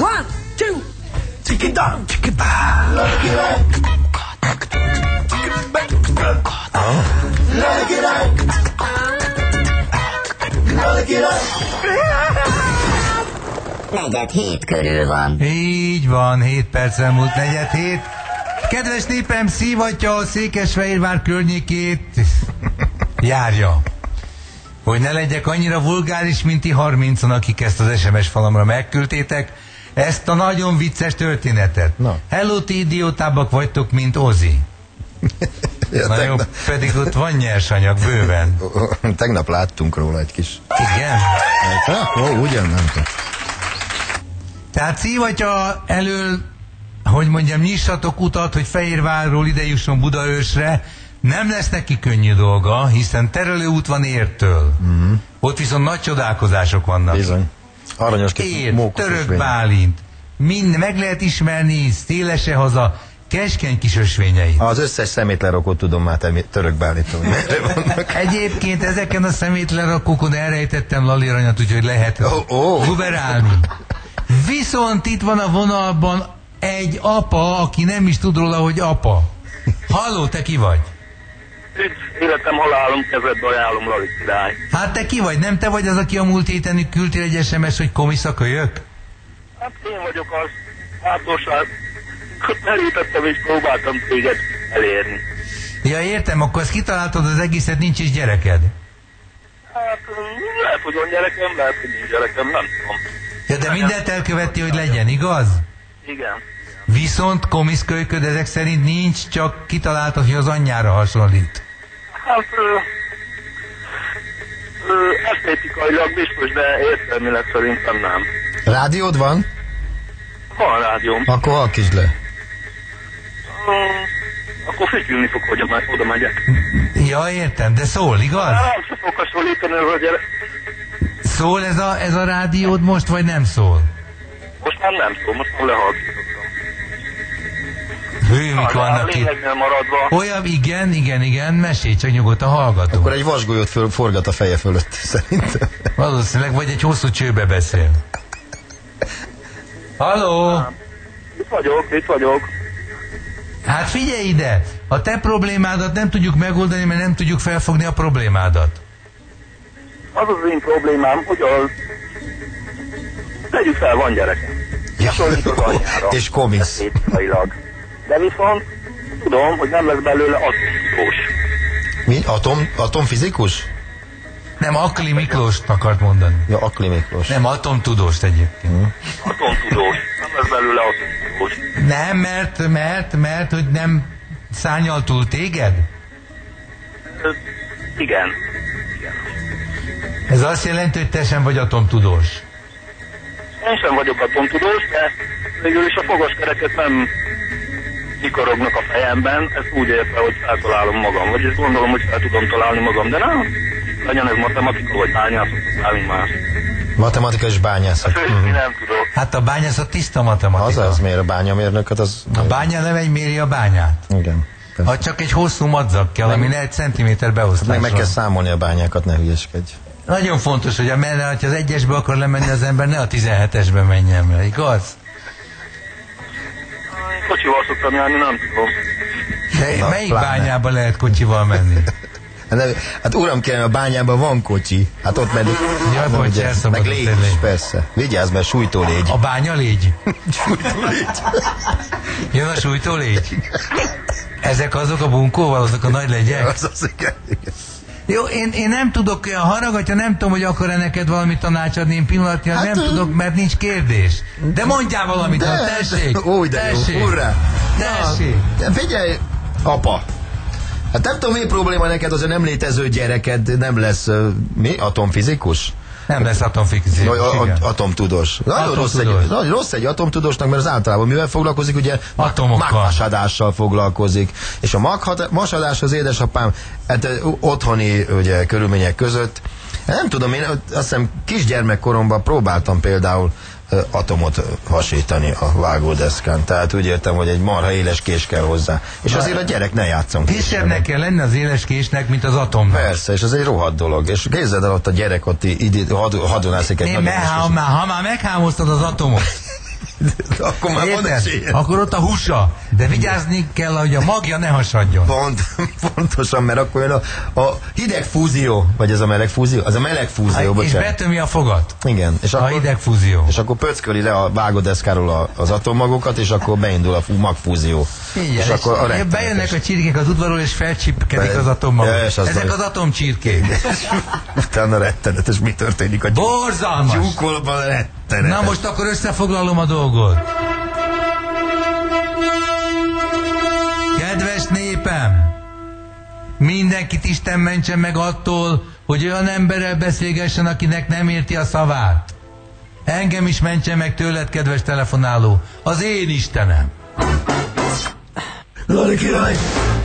One, two. Chicken down, chicken down. Look it up. Negyed hét körül van. Így van, 7 perc elmúlt 4:07. Kedves népem, Szivatya a Székesfehérvár környékét járja. Hogy ne legyek annyira vulgáris, mint ti 30-an, akik ezt az SMS falamra megküldtétek, ezt a nagyon vicces történetet. No. Hello, ti idiótábbak vagytok, mint Ozi. Ja, na jó, pedig ott van nyersanyag bőven. Tegnap láttunk róla egy kis. Igen? Ugyan, nem tudom. Tehát Szivatya elől, hogy mondjam, nyissatok utat, hogy Fehérvárról ide jusson Budaörsre. Nem lesz neki könnyű dolga, hiszen terelőút van Értől. Ott viszont nagy csodálkozások vannak. Bizony. Aranyos Ér, Török Bálint. Meg lehet ismerni Szélese haza keskeny kis ösvényeit. Az összes szemétlerakót tudom már Török Bálintól. Egyébként ezeken a szemétlerakókon elrejtettem Lali aranyat, úgyhogy lehet guberálni. Viszont itt van a vonalban egy apa, aki nem is tud róla, hogy apa. Halló, te ki vagy? Életem, halálom, kezedbe ajánlom, Lali király. Hát te ki vagy? Nem te vagy az, aki a múlt héten küldtél egy SMS, hogy komisza kölyök? Hát én vagyok az. Hátország. Elítettem és próbáltam téged elérni. Ja, értem, akkor ezt kitaláltad az egészet, nincs is gyereked? Hát lehet, hogy van gyerekem, lehet, hogy nincs gyerekem, nem tudom. Ja, de mindent elkövetti, hogy legyen, igaz? Igen. Viszont komiszkölyköd ezek szerint nincs, csak kitaláltad, hogy az anyjára hasonlít. Hát esztétikailag biztos, de értelmileg szerintem nem. Rádiód van? Van rádióm. Akkor halkítsd le. Akkor fütyülni fog, hogy oda megyek. Ja, értem, de szól, igaz? Nem se fog hasonlítani, hogy szól ez a rádiód most, vagy nem szól? Most már nem szól, most már lehalkítottam. Hű, mik vannak itt. Olyan, igen, mesélj, csak nyugodtan hallgatunk. Akkor egy vasgolyót forgat a feje fölött, szerintem. Valószínűleg, vagy egy hosszú csőbe beszél. Halló! Itt vagyok. Hát figyelj ide! A te problémádat nem tudjuk megoldani, mert nem tudjuk felfogni a problémádat. Az az én problémám, hogy tegyük fel, van gyerekem. Hasonlít az anyjára. És komisz. Esztétikailag. De viszont tudom, hogy nem lesz belőle atomfizikós. Mi? Atomfizikus? Nem, Akli Miklóst akart mondani. Ja, Akli Miklós. Nem, atomtudóst egyébként. Atomtudós. Nem lesz belőle atomtudós. Nem, mert hogy nem szárnyal túl téged? Igen. Ez azt jelenti, hogy te sem vagy atomtudós. Én sem vagyok atomtudós, de végül is a fogaskereket nem nyikorognak a fejemben, ezt úgy érte, hogy feltalálom magam. Vagyis gondolom, hogy fel tudom találni magam, de nem. Legyen ez matematika vagy bányászat, bármi más. Matematika és bányászat. Nem tudok. Hát a bányászat tiszta matematika. Az miért a bányamérnököt? A bányalevény méri a bányát. Igen. Ha csak egy hosszú madzag kell, ami 1 centiméter beosztásra. Meg kell számolni a bányákat, ne hülyeskedj. Nagyon fontos, hogy ha az 1-esbe akar lemenni az ember, ne a 17-esbe menjen le, igaz? Kocsival szoktam járni, nem tudom. De melyik bányába lehet kocsival menni? Hát uram, kérem, a bányában van kocsi. Hát ott menni. Ja, bocs, meg légy is, persze. Vigyázz, mert sújtó légy. A bánya légy? Sújtó légy. Jön a sújtó légy? Ezek azok a bunkóval, azok a nagy legyek? Az igen. Jó, én nem tudok, haragatja, nem tudom, hogy akar-e neked valamit tanácsadni, én pillanatnyilag hát, nem tudok, mert nincs kérdés. De mondjál valamit, tessék! Úgy, de tessék, jó, hurrá! Tessék! Na, figyelj, apa! Hát nem tudom, mi probléma neked, az a nem létező gyereked nem lesz, mi? Atomfizikus? Nem lesz atomfizikus, atomtudós. Nagyon rossz egy atomtudósnak, mert az általában mivel foglalkozik, ugye maghasadással foglalkozik. És a maghasadás az édesapám, hát otthoni ugye, körülmények között, nem tudom, én azt hiszem kisgyermekkoromban próbáltam például atomot hasítani a vágódeszkán. Tehát úgy értem, hogy egy marha éles kés kell hozzá. És azért a gyerek ne játszon ki. Kisebbnek kell lenni az éles késnek, mint az atomnak. Persze, és ez egy rohadt dolog. És képzeld el ott a gyerek ott hadonászik egy ha már meghámoztad az atomot, Akkor már van esélye. Akkor ott a húsa, de vigyázni kell, hogy a magja ne hasadjon. Pontosan, mert akkor jön a hideg fúzió, vagy ez a meleg fúzió? Az a meleg fúzió, bocsánat. És betömi a fogat. Igen. És akkor, a hideg fúzió. És akkor pöcköli le a vágódeszkáról az atommagokat, és akkor beindul a magfúzió. Igen, és akkor bejönnek a csirkék az udvarról, és felcsipkedik az atommagok. Ezek az atomcsirkék. Utána rettenetes, mi történik a borzalmas! Tyúkolban rettenetes. Na most akkor összefoglalom a dolgot. Kedves népem! Mindenkit Isten mentsen meg attól, hogy olyan emberrel beszélgessen, akinek nem érti a szavát. Engem is mentsen meg tőled, kedves telefonáló. Az én Istenem. Lali király!